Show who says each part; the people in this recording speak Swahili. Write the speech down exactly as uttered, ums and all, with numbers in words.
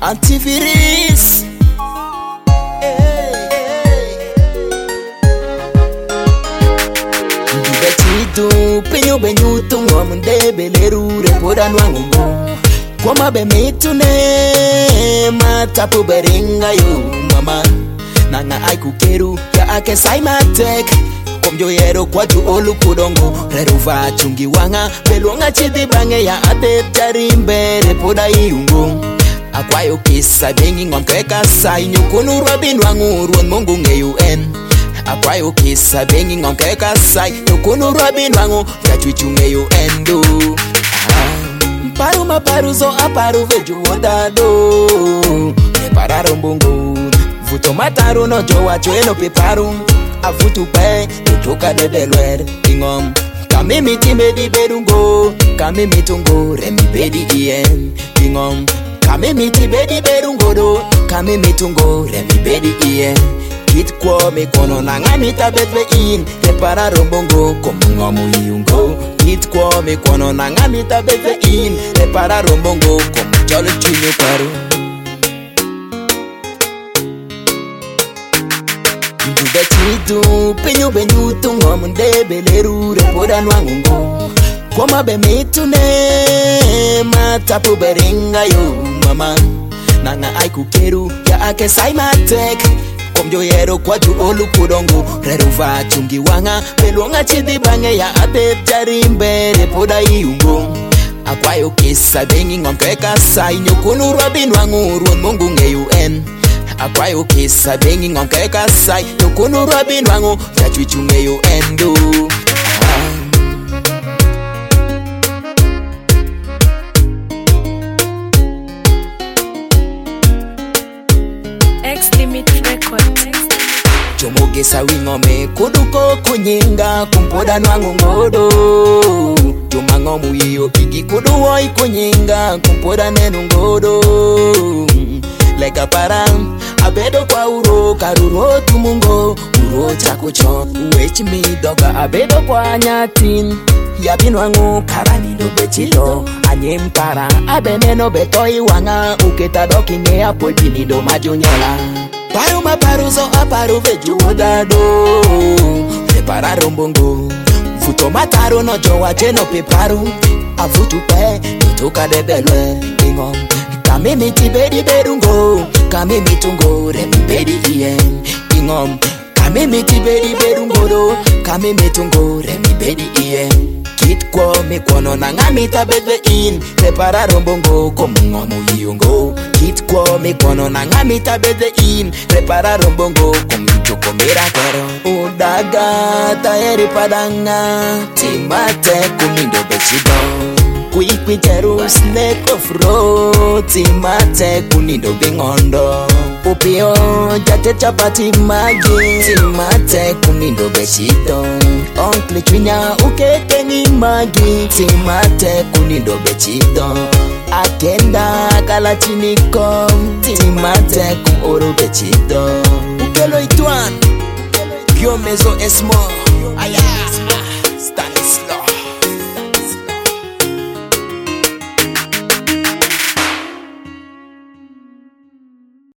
Speaker 1: Antivirus. Ndibetitu pinyo benyutu ngomde beleru repoda nwangungu kwa mabe mitune matapu beringa yo mama nanga aikukeru ya ake saimatek komjo yero kwa tu olu kudongo reruva chungi wanga belonga chidi bange ya ade tarimbe repoda iungu akwayo kisa bengi ngomkeka sai nyukunu robin wangu ruon mungu nge U N akwayo kisa bengi ngomkeka sai nyukunu robin wangu ya chuchu nge U N do paru maparu zo aparu veju wodado prepararon bongo vuto mataru no jowa chueno peparu avutu pe tutoka debeluer ingom kamimi timedi berungo kamimi tungo remi bedi ien ingom kamimi tibedi berungo do kamimi tungo remi bedi ien kit kwa mikono na ngamita betwe in prepararon bongo komungomu iungo kit kwa mikono na ngamita betwe in prepararon bongo komujolo chunyo paru Ndubetitu pinyo benyutu ngomunde beleru repoda nwangungu kwa mabe mitune matapu beringa yo mama nanga aikukeru ya ake saimatek komjo yero kwa tu olu kudongo reruva chungi wanga belonga chidi bange ya ade tarimbe repoda iungo akwayo kisa bengi ngomkeka sai nyukunu robin wangu ruon mungu nge U N akwayo kisa bengi ngomkeka sai nyukunu robin wangu ya chuchu nge U N do
Speaker 2: X-Limit Records.
Speaker 1: Chomogesa wingome kuduko kunyinga kumpoda nwangu ngodo Jomangomu iyo igi kuduwa ikunyinga kumpoda nenu ngodo Lega param abedo kwa uro karuro tumungo uro chakucho uwechi midoga abedo kwa nyatin Yabin wangu karani do bechilo Anye mpara abeneno betoi wanga uketa doki nge apolpini do majonyola Paru maparu zo aparu veju wodado Prepararon bongo Vuto mataru no jowa cheno peparu Avutu pe Tutoka debelwe Ingom Kamimi tibedi berungo Kamimi tungo Remi bedi ien Ingom Kamimi tibedi berungo do Kamimi tungo Remi bedi ien Kit kwa mikono na ngamita bedwe in Prepararon bongo komungomu iungo Kit kwa mikono na ngamita bedwe in Prepararon bongo komichoko mirakero Udaga tayeri padanga Timate kumindo bechido Kuikwiteru snake of road Timate kunindo bingondo Upio jate chapati magi Timate kunindo bechido Onkle chwinya ukeke ni magi Timate kunindo bechido Akenda kala chiniko Timate kumoro bechido Ukelo ituan Kyo mezo esmo Aya Stand